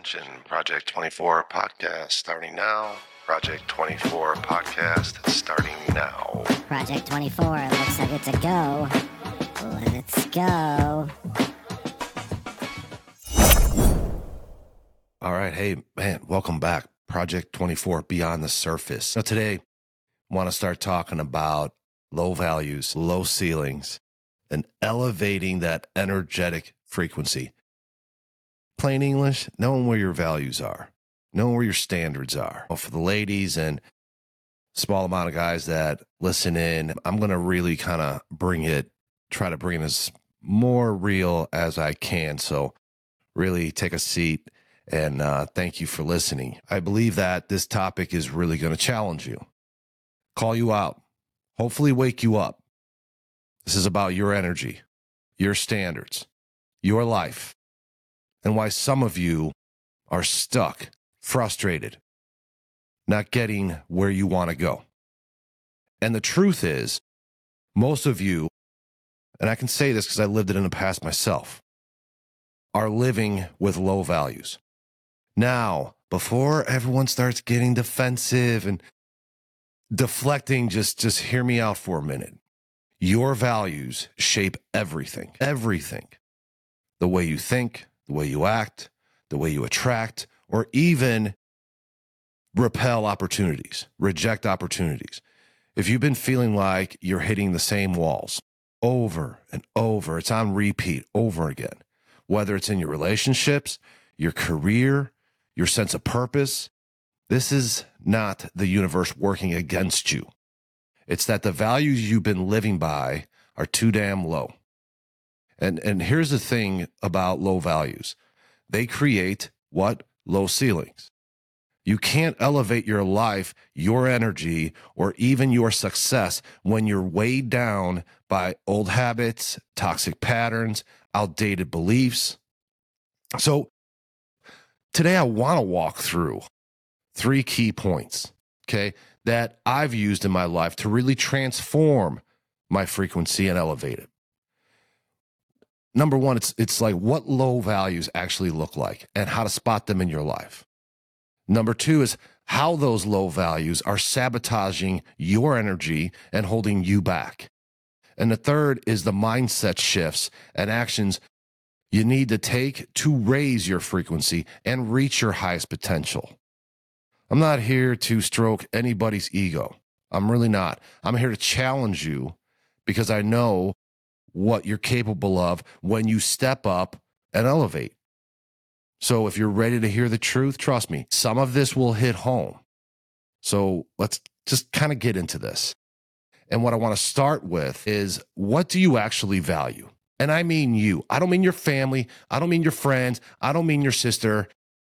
Attention, Project 24 podcast starting now. Project 24 podcast starting now. Project 24 looks like it's a go. Let's go. All right, hey, man, welcome back. Project 24 Beyond the Surface. So today, I want to start talking about low values, low ceilings, and elevating that energetic frequency. Plain English, knowing where your values are, knowing where your standards are. Well, for the ladies and small amount of guys that listen in, I'm going to really kind of try to bring it as more real as I can. So really take a seat and thank you for listening. I believe that this topic is really going to challenge you, call you out, hopefully wake you up. This is about your energy, your standards, your life, and why some of you are stuck, frustrated, not getting where you want to go. And the truth is, most of you, and I can say this because I lived it in the past myself, are living with low values. Now, before everyone starts getting defensive and deflecting, just hear me out for a minute. Your values shape everything. The way you think, the way you act, the way you attract, or even repel opportunities, reject opportunities. If you've been feeling like you're hitting the same walls over and over, it's on repeat over again, whether it's in your relationships, your career, your sense of purpose, this is not the universe working against you. It's that the values you've been living by are too damn low. And here's the thing about low values. They create what? Low ceilings. You can't elevate your life, your energy, or even your success when you're weighed down by old habits, toxic patterns, outdated beliefs. So today I want to walk through 3 key points, okay, that I've used in my life to really transform my frequency and elevate it. Number one, it's like what low values actually look like and how to spot them in your life. Number 2 is how those low values are sabotaging your energy and holding you back. And the third is the mindset shifts and actions you need to take to raise your frequency and reach your highest potential. I'm not here to stroke anybody's ego. I'm really not. I'm here to challenge you because I know what you're capable of when you step up and elevate. So if you're ready to hear the truth, trust me, some of this will hit home. So let's just kind of get into this. And what I want to start with is, what do you actually value? And I mean you. I don't mean your family. I don't mean your friends. I don't mean your sister.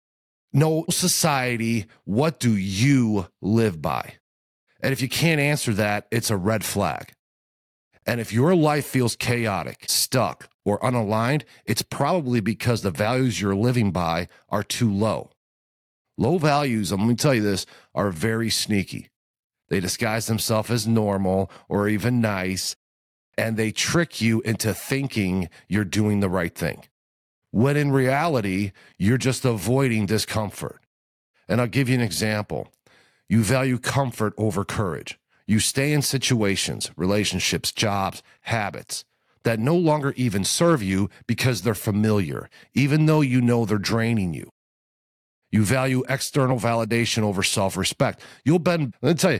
No, society. What do you live by? And if you can't answer that, it's a red flag. And if your life feels chaotic, stuck, or unaligned, it's probably because the values you're living by are too low. Low values, let me tell you this, are very sneaky. They disguise themselves as normal or even nice, and they trick you into thinking you're doing the right thing, when in reality, you're just avoiding discomfort. And I'll give you an example. You value comfort over courage. You stay in situations, relationships, jobs, habits that no longer even serve you because they're familiar, even though you know they're draining you. You value external validation over self-respect. You'll bend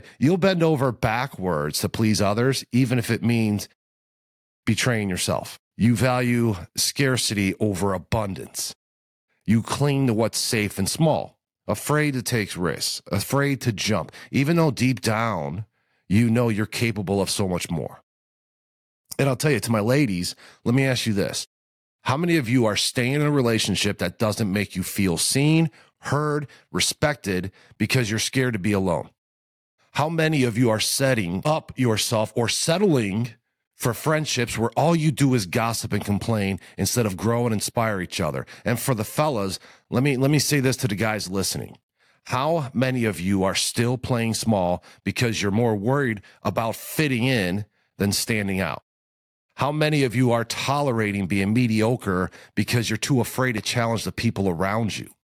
over backwards to please others, even if it means betraying yourself. You value scarcity over abundance. You cling to what's safe and small, afraid to take risks, afraid to jump, even though deep down, you know you're capable of so much more. And I'll tell you, to my ladies, let me ask you this. How many of you are staying in a relationship that doesn't make you feel seen, heard, respected because you're scared to be alone? How many of you are setting up yourself or settling for friendships where all you do is gossip and complain instead of grow and inspire each other? And for the fellas, let me say this to the guys listening. How many of you are still playing small because you're more worried about fitting in than standing out? How many of you are tolerating being mediocre because you're too afraid to challenge the people around you?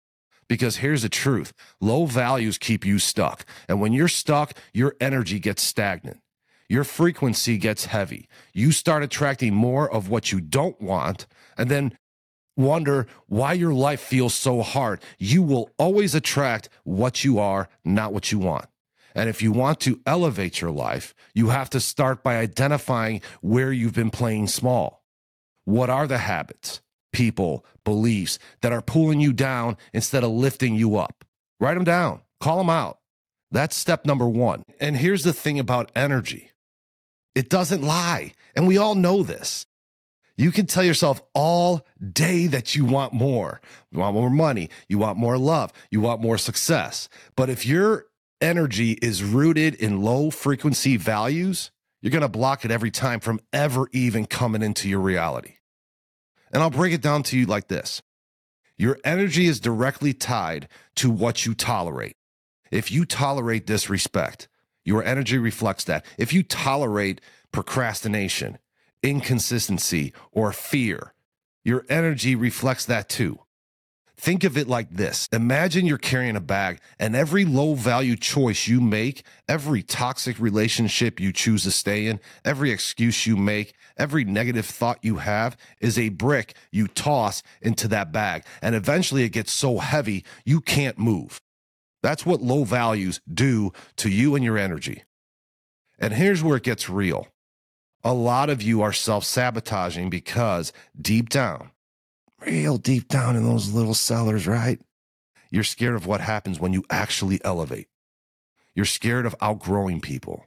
Because here's the truth. Low values keep you stuck. And when you're stuck, your energy gets stagnant. Your frequency gets heavy. You start attracting more of what you don't want and then wonder why your life feels so hard. You will always attract what you are, not what you want. And if you want to elevate your life, you have to start by identifying where you've been playing small. What are the habits, people, beliefs that are pulling you down instead of lifting you up? Write them down. Call them out. That's step number one. And here's the thing about energy. It doesn't lie. And we all know this. You can tell yourself all day that you want more. You want more money. You want more love. You want more success. But if your energy is rooted in low frequency values, you're going to block it every time from ever even coming into your reality. And I'll break it down to you like this. Your energy is directly tied to what you tolerate. If you tolerate disrespect, your energy reflects that. If you tolerate procrastination, inconsistency, or fear, your energy reflects that too. Think of it like this. Imagine you're carrying a bag, and every low-value choice you make, every toxic relationship you choose to stay in, every excuse you make, every negative thought you have is a brick you toss into that bag. And eventually it gets so heavy, you can't move. That's what low values do to you and your energy. And here's where it gets real. A lot of you are self-sabotaging because deep down, real deep down in those little cellars, right? You're scared of what happens when you actually elevate. You're scared of outgrowing people.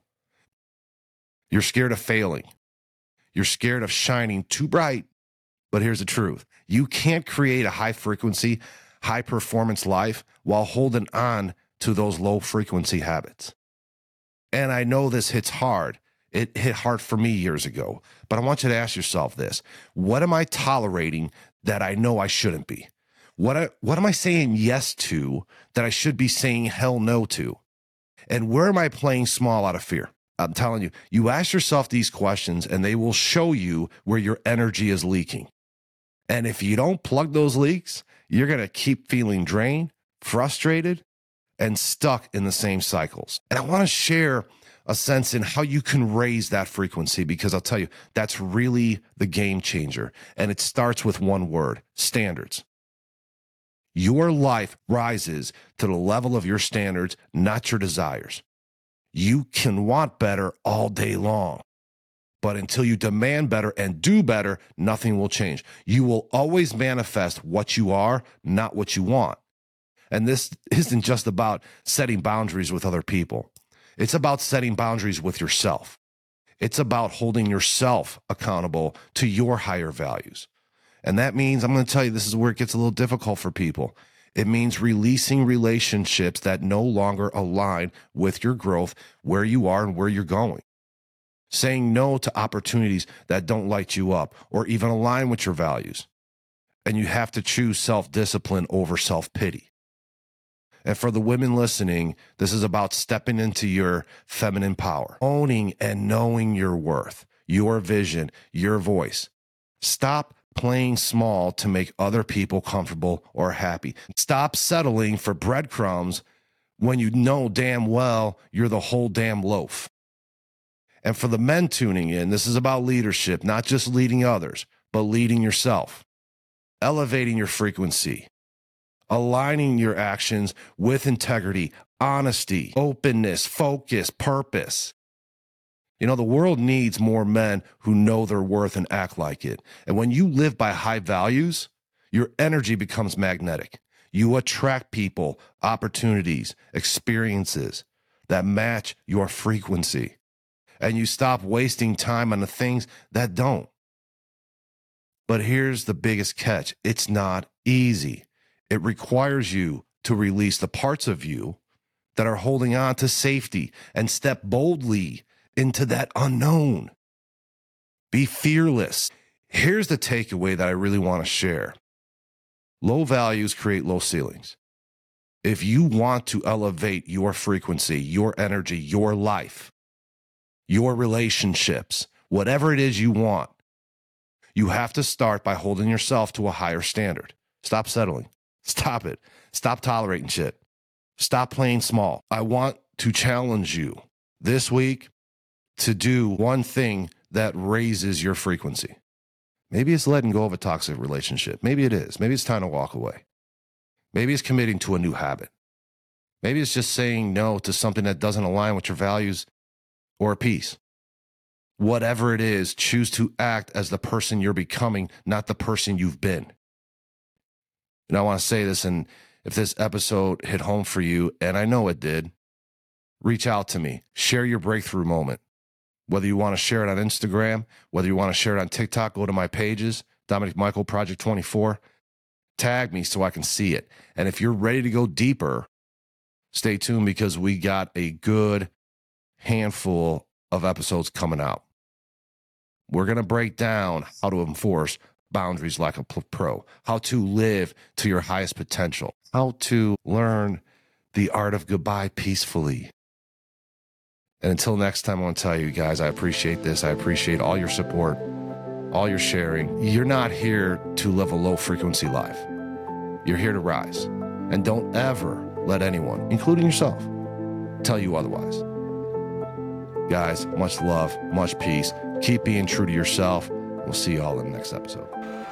You're scared of failing. You're scared of shining too bright. But here's the truth. You can't create a high frequency, high performance life while holding on to those low frequency habits. And I know this hits hard. It hit hard for me years ago, but I want you to ask yourself this. What am I tolerating that I know I shouldn't be? What am I saying yes to that I should be saying hell no to? And where am I playing small out of fear? I'm telling you, you ask yourself these questions and they will show you where your energy is leaking. And if you don't plug those leaks, you're going to keep feeling drained, frustrated, and stuck in the same cycles. And I want to share a sense in how you can raise that frequency, because I'll tell you, that's really the game changer. And it starts with one word: standards. Your life rises to the level of your standards, not your desires. You can want better all day long, but until you demand better and do better, nothing will change. You will always manifest what you are, not what you want. And this isn't just about setting boundaries with other people. It's about setting boundaries with yourself. It's about holding yourself accountable to your higher values. And that means, I'm going to tell you, this is where it gets a little difficult for people. It means releasing relationships that no longer align with your growth, where you are and where you're going. Saying no to opportunities that don't light you up or even align with your values. And you have to choose self-discipline over self-pity. And for the women listening, this is about stepping into your feminine power, owning and knowing your worth, your vision, your voice. Stop playing small to make other people comfortable or happy. Stop settling for breadcrumbs when you know damn well you're the whole damn loaf. And for the men tuning in, this is about leadership, not just leading others, but leading yourself, elevating your frequency, aligning your actions with integrity, honesty, openness, focus, purpose. You know, the world needs more men who know their worth and act like it. And when you live by high values, your energy becomes magnetic. You attract people, opportunities, experiences that match your frequency. And you stop wasting time on the things that don't. But here's the biggest catch. It's not easy. It requires you to release the parts of you that are holding on to safety and step boldly into that unknown. Be fearless. Here's the takeaway that I really want to share. Low values create low ceilings. If you want to elevate your frequency, your energy, your life, your relationships, whatever it is you want, you have to start by holding yourself to a higher standard. Stop settling. Stop it. Stop tolerating shit. Stop playing small. I want to challenge you this week to do one thing that raises your frequency. Maybe it's letting go of a toxic relationship. Maybe it is. Maybe it's time to walk away. Maybe it's committing to a new habit. Maybe it's just saying no to something that doesn't align with your values or peace. Whatever it is, choose to act as the person you're becoming, not the person you've been. And I want to say this, and if this episode hit home for you, and I know it did, reach out to me. Share your breakthrough moment. Whether you want to share it on Instagram, whether you want to share it on TikTok, go to my pages, Dominic Michael Project 24. Tag me so I can see it. And if you're ready to go deeper, stay tuned because we got a good handful of episodes coming out. We're going to break down how to enforce boundaries like a pro, how to live to your highest potential, how to learn the art of goodbye peacefully. And until next time, I want to tell you guys, I appreciate this. I appreciate all your support, all your sharing. You're not here to live a low frequency life. You're here to rise. And don't ever let anyone, including yourself, tell you otherwise. Guys, much love, much peace. Keep being true to yourself. We'll see you all in the next episode.